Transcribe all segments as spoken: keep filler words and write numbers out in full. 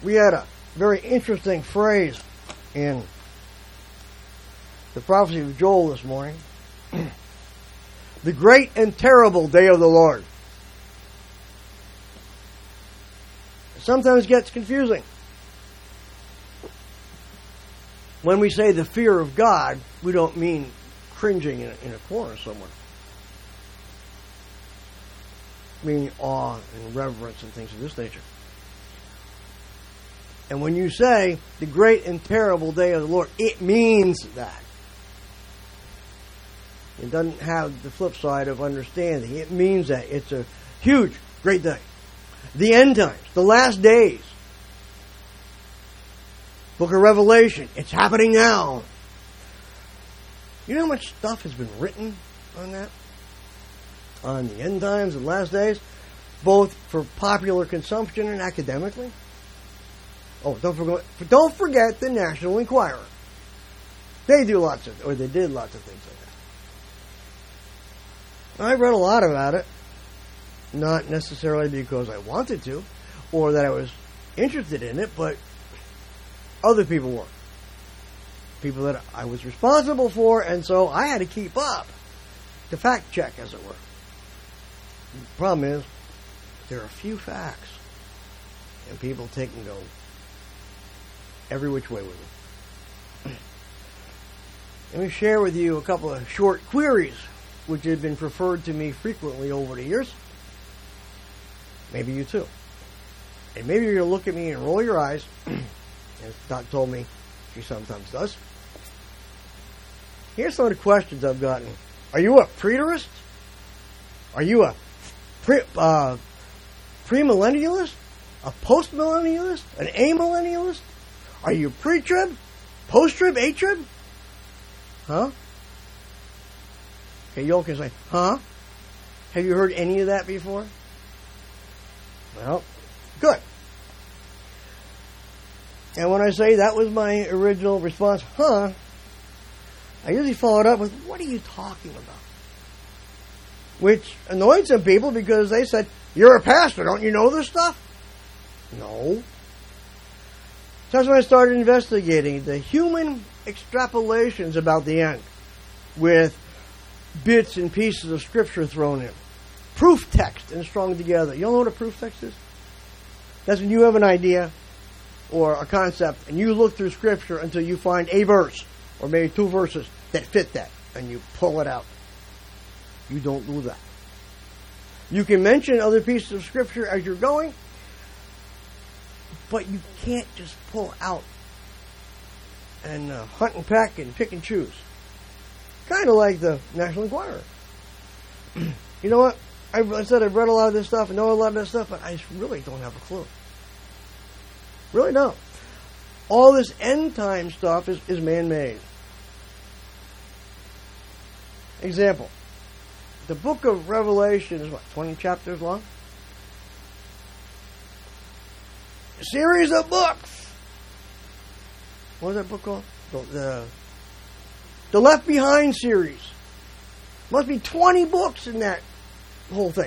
We had a very interesting phrase in the prophecy of Joel this morning. The great and terrible day of the Lord. It sometimes gets confusing. When we say the fear of God, we don't mean cringing in a, in a corner somewhere. Meaning awe and reverence and things of this nature. And when you say the great and terrible day of the Lord, it means that. It doesn't have the flip side of understanding. It means that. It's a huge, great day. The end times, the last days. Book of Revelation, it's happening now. You know how much stuff has been written on that? On the end times and last days? Both for popular consumption and academically? Oh, don't forget, don't forget the National Enquirer. They do lots of, or they did lots of things like that. I read a lot about it. Not necessarily because I wanted to, or that I was interested in it, but other people were. People that I was responsible for, and so I had to keep up to fact check, as it were. The problem is, there are a few facts, and people take and go every which way with them. Let me share with you a couple of short queries which have been referred to me frequently over the years. Maybe you too. And maybe you're going to look at me and roll your eyes, as Dot told me she sometimes does. Here's some of the questions I've gotten. Are you a preterist? Are you a pre, uh, premillennialist? A postmillennialist? An amillennialist? Are you pre-trib? Post-trib? A-trib? Huh? Okay, you all can say, huh? Have you heard any of that before? Well, good. And when I say that was my original response, huh, I usually follow it up with, what are you talking about? Which annoyed some people because they said, you're a pastor, don't you know this stuff? No. So that's when I started investigating the human extrapolations about the end with bits and pieces of Scripture thrown in. Proof text and strung together. You all know what a proof text is? That's when you have an idea or a concept and you look through Scripture until you find a verse or maybe two verses that fit that and you pull it out. You don't do that. You can mention other pieces of Scripture as you're going, but you can't just pull out and uh, hunt and peck and pick and choose. Kind of like the National Enquirer. You know what? I, I said I've read a lot of this stuff and know a lot of this stuff, but I really don't have a clue. Really don't. All this end time stuff is, is man-made. Example. The book of Revelation is what, twenty chapters long? A series of books. What was that book called? The, the, the Left Behind series. Must be twenty books in that whole thing.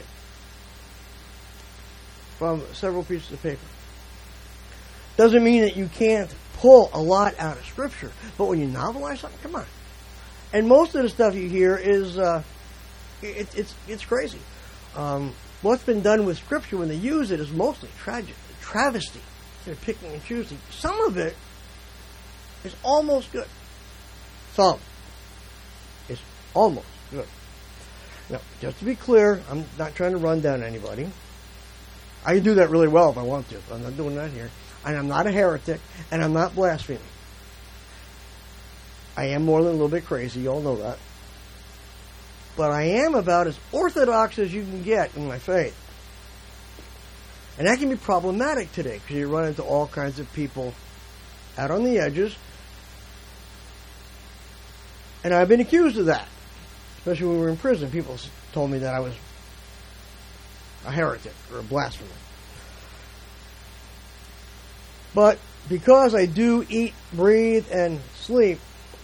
From several pieces of paper. Doesn't mean that you can't pull a lot out of Scripture. But when you novelize something, come on. And most of the stuff you hear is, uh, it, it's it's crazy. Um, what's been done with Scripture when they use it is mostly tragic, travesty. They're picking and choosing. Some of it is almost good. Some is almost good. Now, just to be clear, I'm not trying to run down anybody. I can do that really well if I want to. I'm not doing that here. And I'm not a heretic, and I'm not blaspheming. I am more than a little bit crazy, you all know that. But I am about as orthodox as you can get in my faith. And that can be problematic today, because you run into all kinds of people out on the edges. And I've been accused of that. Especially when we were in prison. People told me that I was a heretic or a blasphemer. But because I do eat, breathe, and sleep,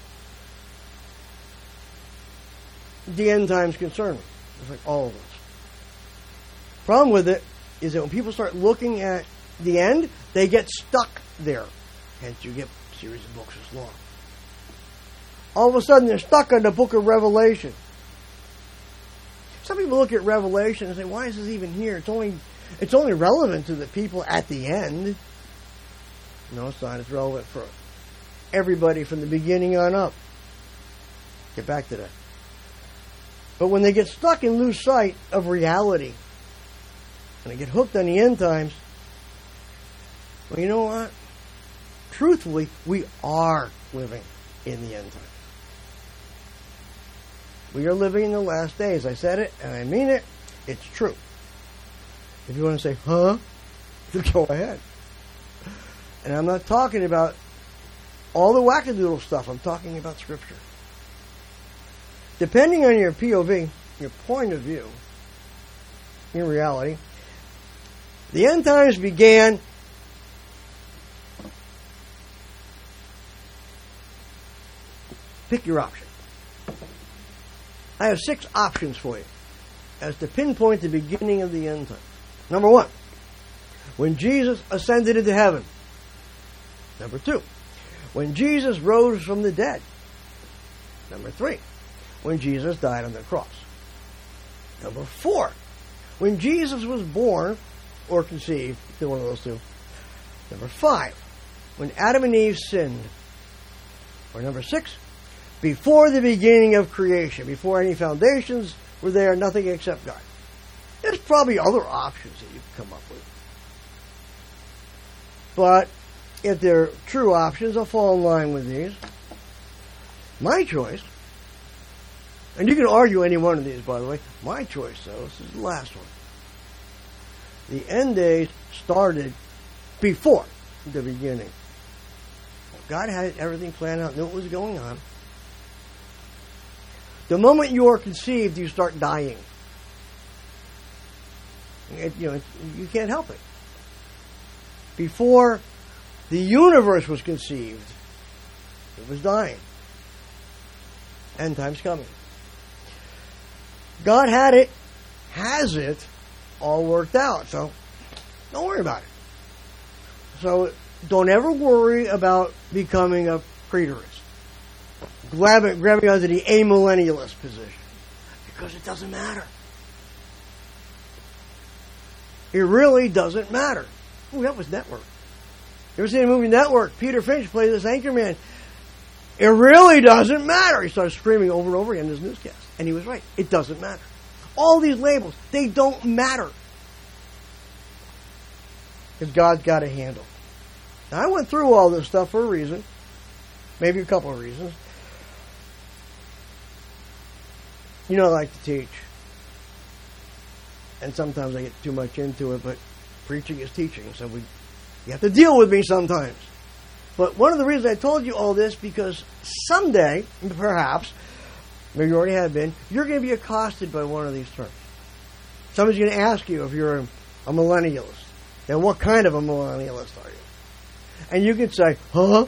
the end times concern me. It's like all of us. Problem with it is that when people start looking at the end, they get stuck there. Hence, you get a series of books as long. All of a sudden, they're stuck on the book of Revelation. Some people look at Revelation and say, why is this even here? It's only, it's only relevant to the people at the end. No, it's not. It's relevant for everybody from the beginning on up. Get back to that. But when they get stuck and lose sight of reality, and they get hooked on the end times, well, you know what? Truthfully, we are living in the end times. We are living in the last days. I said it, and I mean it. It's true. If you want to say, huh? Go ahead. And I'm not talking about all the wackadoodle stuff. I'm talking about Scripture. Depending on your P O V, your point of view, in reality, the end times began pick your option. I have six options for you as to pinpoint the beginning of the end time. Number one, when Jesus ascended into heaven. Number two, when Jesus rose from the dead. Number three, when Jesus died on the cross. Number four, when Jesus was born or conceived, either one of those two. Number five, when Adam and Eve sinned. Or number six, before the beginning of creation, before any foundations were there, nothing except God. There's probably other options that you can come up with. But if they're true options, I'll fall in line with these. My choice, and you can argue any one of these, by the way. My choice, though, this is the last one. The end days started before the beginning. God had everything planned out, knew what was going on. The moment you are conceived, you start dying. It, you know, it, you can't help it. Before the universe was conceived, it was dying. End time's coming. God had it, has it, all worked out. So don't worry about it. So don't ever worry about becoming a preterist. Grabbing, grabbing onto the amillennialist position. Because it doesn't matter. It really doesn't matter. Ooh, that was Network. You ever seen the movie Network? Peter Finch played this anchorman. It really doesn't matter. He started screaming over and over again in his newscast. And he was right. It doesn't matter. All these labels, they don't matter. Because God's got a handle. Now, I went through all this stuff for a reason. Maybe a couple of reasons. You know, I like to teach. And sometimes I get too much into it, but preaching is teaching. So we, you have to deal with me sometimes. But one of the reasons I told you all this, because someday, perhaps, maybe you already have been, you're going to be accosted by one of these terms. Somebody's going to ask you if you're a, a millennialist. And what kind of a millennialist are you? And you can say, huh?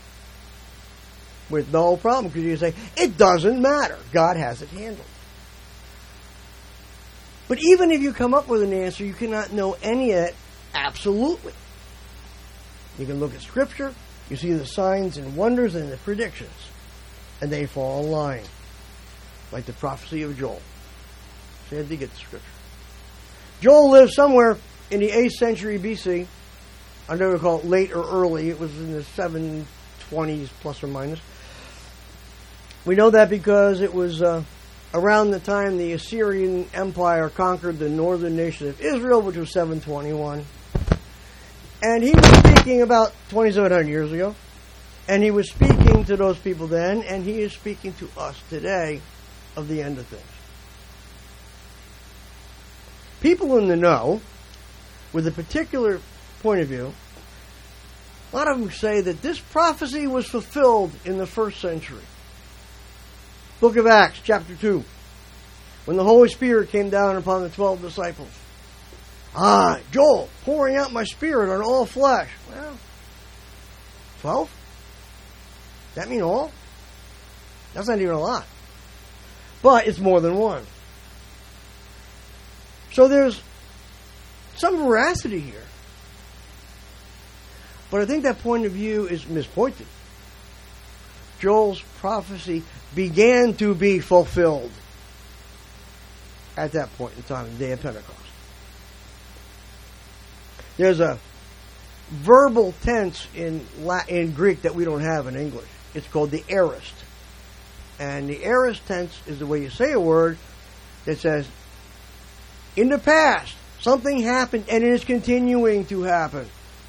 With no problem, because you can say, it doesn't matter. God has it handled. But even if you come up with an answer, you cannot know any of it absolutely. You can look at Scripture, you see the signs and wonders and the predictions, and they fall in line. Like the prophecy of Joel. So you had to get the Scripture. Joel lived somewhere in the eighth century B C. I never call it late or early. It was in the seven twenties plus or minus. We know that because it was uh, around the time the Assyrian Empire conquered the northern nation of Israel, which was seven twenty-one. And he was speaking about twenty-seven hundred years ago. And he was speaking to those people then, and he is speaking to us today of the end of things. People in the know, with a particular point of view, a lot of them say that this prophecy was fulfilled in the first century. Book of Acts, chapter two. When the Holy Spirit came down upon the twelve disciples. Ah, Joel, pouring out my Spirit on all flesh. Well, twelve? Does that mean all? That's not even a lot. But it's more than one. So there's some veracity here. But I think that point of view is mispointed. Joel's prophecy began to be fulfilled at that point in time, the day of Pentecost. There's a verbal tense in Latin, in Greek that we don't have in English. It's called the aorist. And the aorist tense is the way you say a word that says, in the past, something happened and it is continuing to happen.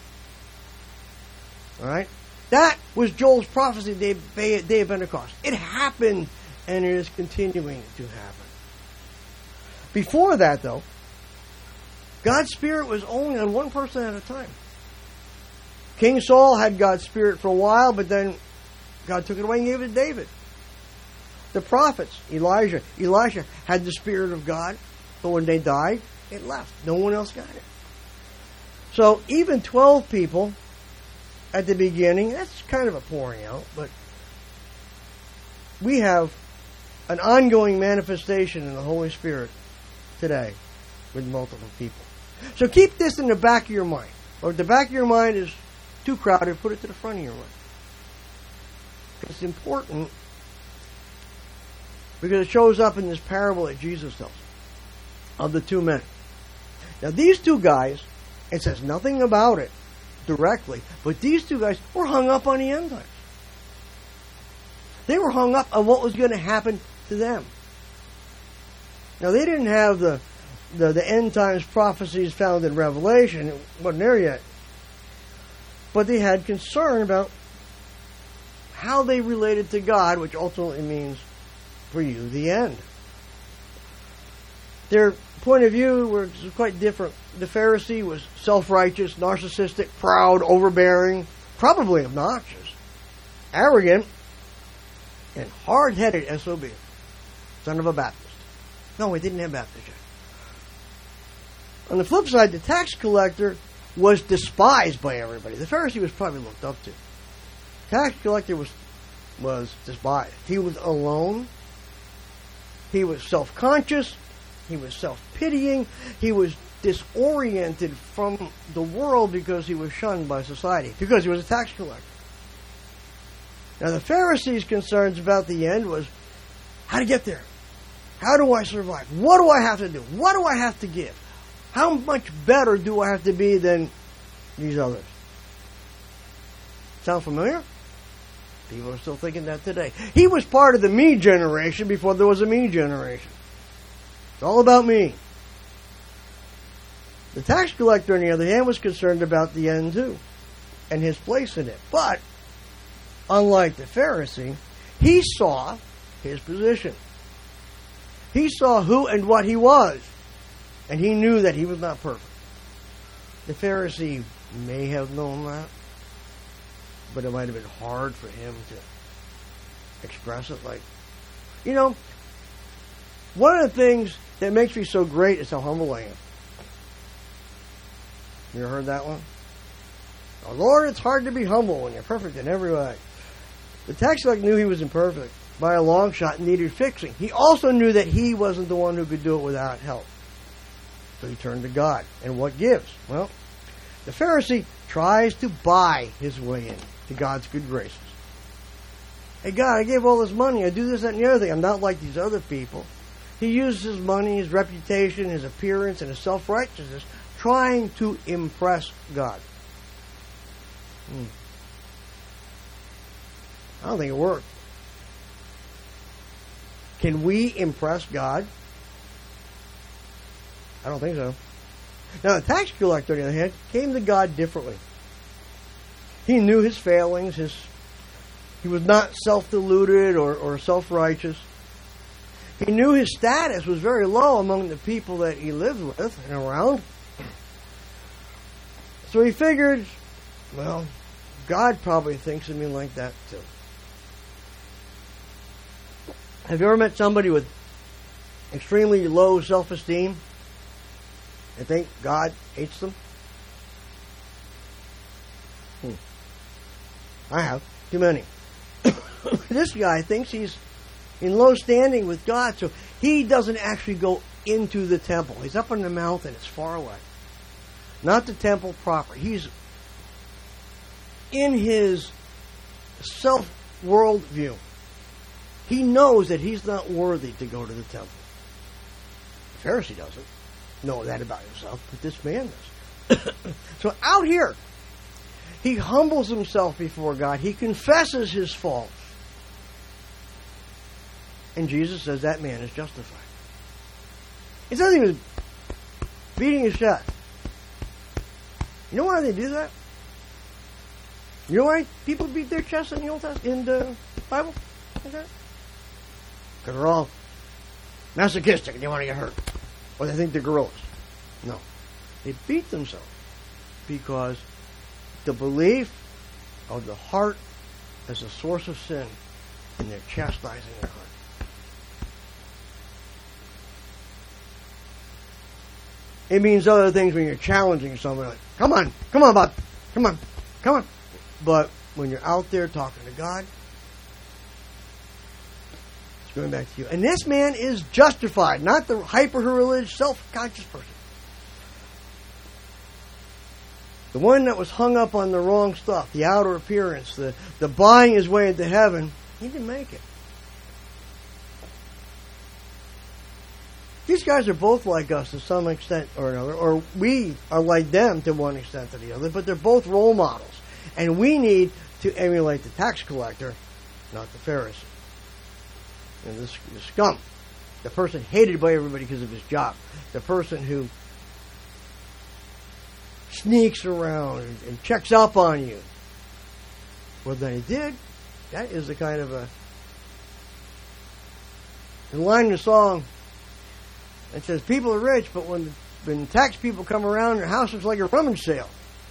All right? That was Joel's prophecy, day, day of Pentecost. It happened and it is continuing to happen. Before that, though, God's Spirit was only on one person at a time. King Saul had God's Spirit for a while, but then God took it away and gave it to David. The prophets, Elijah, Elisha had the Spirit of God, but when they died, it left. No one else got it. So even twelve people at the beginning, that's kind of a pouring out, but we have an ongoing manifestation in the Holy Spirit today with multiple people. So keep this in the back of your mind. Or if the back of your mind is too crowded, put it to the front of your mind. It's important because it shows up in this parable that Jesus tells of the two men. Now these two guys, it says nothing about it directly, but these two guys were hung up on the end times. They were hung up on what was going to happen to them. Now they didn't have the the, the end times prophecies found in Revelation. It wasn't there yet. But they had concern about how they related to God, which ultimately means for you the end. Their point of view was quite different. The Pharisee was self-righteous, narcissistic, proud, overbearing, probably obnoxious, arrogant, and hard-headed S O B, son of a Baptist. No, we didn't have Baptist yet. On the flip side, the tax collector was despised by everybody. The Pharisee was probably looked up to. Tax collector was was despised. He was alone. He was self-conscious. He was self-pitying. He was disoriented from the world because he was shunned by society, because he was a tax collector. Now the Pharisees' concerns about the end was how to get there. How do I survive? What do I have to do? What do I have to give? How much better do I have to be than these others? Sound familiar? People are still thinking that today. He was part of the me generation before there was a me generation. It's all about me. The tax collector, on the other hand, was concerned about the end too, and his place in it. But, unlike the Pharisee, he saw his position. He saw who and what he was, and he knew that he was not perfect. The Pharisee may have known that, but it might have been hard for him to express it. Like, you know, one of the things that makes me so great is how humble I am. You ever heard that one? Oh, Lord, it's hard to be humble when you're perfect in every way. The tax collector knew he was imperfect by a long shot and needed fixing. He also knew that he wasn't the one who could do it without help. So he turned to God. And what gives? Well, the Pharisee tries to buy his way in to God's good graces. Hey, God, I gave all this money. I do this, that, and the other thing. I'm not like these other people. He uses his money, his reputation, his appearance, and his self-righteousness trying to impress God. Hmm. I don't think it worked. Can we impress God? I don't think so. Now, the tax collector, on the other hand, came to God differently. He knew his failings. His he was not self-deluded or, or self-righteous. He knew his status was very low among the people that he lived with and around. So he figured, well, God probably thinks of me like that too. Have you ever met somebody with extremely low self-esteem and think God hates them? Hmm. I have. Too many. This guy thinks he's in low standing with God, so he doesn't actually go into the temple. He's up on the mountain. It's far away. Not the temple proper. He's in his self-world view, he knows that he's not worthy to go to the temple. The Pharisee doesn't know that about himself, but this man does. So out here, he humbles himself before God. He confesses his faults. And Jesus says that man is justified. It's not even beating his chest. You know why they do that? You know why people beat their chests in the Old Testament, in the Bible? Because they're all masochistic and they want to get hurt. Or they think they're gorillas. No. They beat themselves because the belief of the heart as a source of sin, and they're chastising their heart. It means other things when you're challenging somebody. Like, come on, come on, Bob. Come on, come on. But when you're out there talking to God, it's going back to you. And this man is justified, not the hyper-religious, self-conscious person. The one that was hung up on the wrong stuff, the outer appearance, the, the buying his way into heaven, he didn't make it. These guys are both like us to some extent or another, or we are like them to one extent or the other, but they're both role models. And we need to emulate the tax collector, not the Pharisee. And this, the scum, the person hated by everybody because of his job, the person who sneaks around and, and checks up on you. Well, then he did. That is the kind of a... The line in the song, it says, people are rich, but when, when tax people come around, their house is like a rummage sale.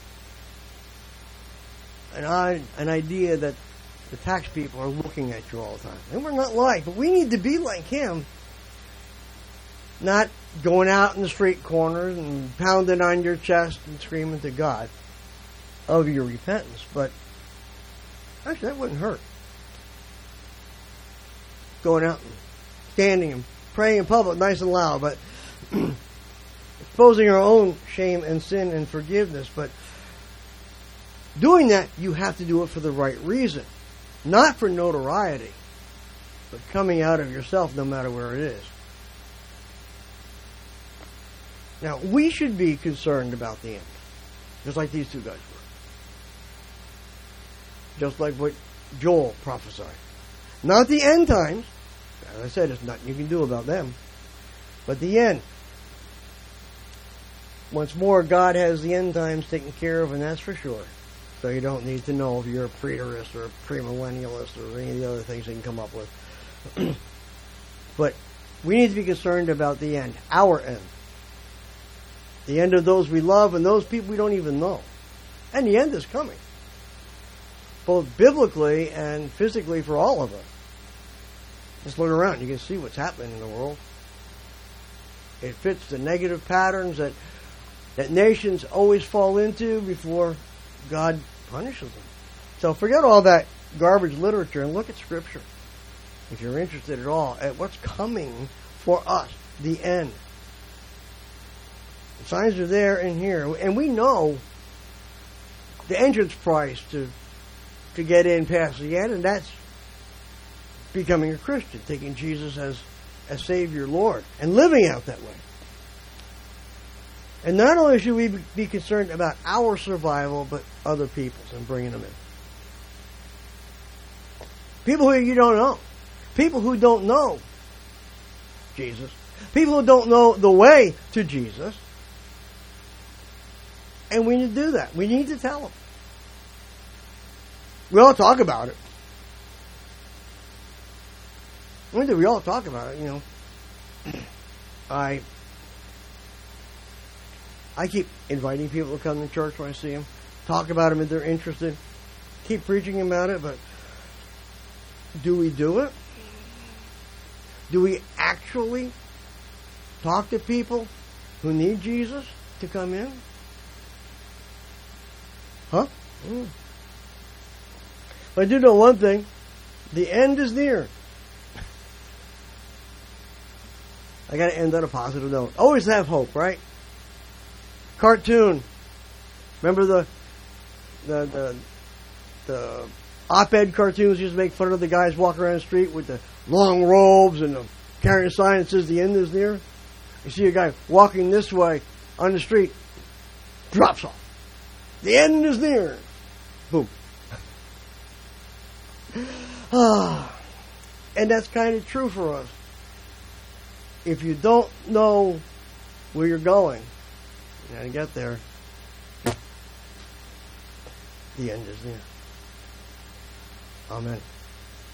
An, I, an idea that the tax people are looking at you all the time. And we're not like, but we need to be like him. Not going out in the street corners and pounding on your chest and screaming to God of your repentance. But actually, that wouldn't hurt. Going out and standing and praying in public nice and loud, but exposing our own shame and sin and forgiveness. But doing that, you have to do it for the right reason. Not for notoriety, but coming out of yourself no matter where it is. Now, we should be concerned about the end, just like these two guys were. Just like what Joel prophesied. Not the end times. As I said, there's nothing you can do about them. But the end. Once more, God has the end times taken care of, and that's for sure. So you don't need to know if you're a preterist or a premillennialist or any of the other things they can come up with. But we need to be concerned about the end, our end. The end of those we love and those people we don't even know. And the end is coming. Both biblically and physically for all of us. Just look around. You can see what's happening in the world. It fits the negative patterns that, that nations always fall into before God punishes them. So forget all that garbage literature and look at Scripture. If you're interested at all at what's coming for us. The end. The signs are there and here. And we know the entrance price to to get in past the end, and that's becoming a Christian, taking Jesus as as Savior, Lord, and living out that way. And not only should we be concerned about our survival, but other people's and bringing them in. People who you don't know. People who don't know Jesus. People who don't know the way to Jesus. And we need to do that. We need to tell them. We all talk about it. When do we all talk about it? You know, I I keep inviting people to come to church when I see them. Talk about them if they're interested. Keep preaching about it, but do we do it? Do we actually talk to people who need Jesus to come in? Huh? Mm. But I do know one thing. The end is near. I got to end on a positive note. Always have hope, right? Cartoon. Remember the the the the op-ed cartoons used to make fun of the guys walking around the street with the long robes and the carrying a sign that says the end is near. You see a guy walking this way on the street, drops off. The end is near. Boom. Ah, and that's kind of true for us. If you don't know where you're going, you gotta get there. The end is near. Amen.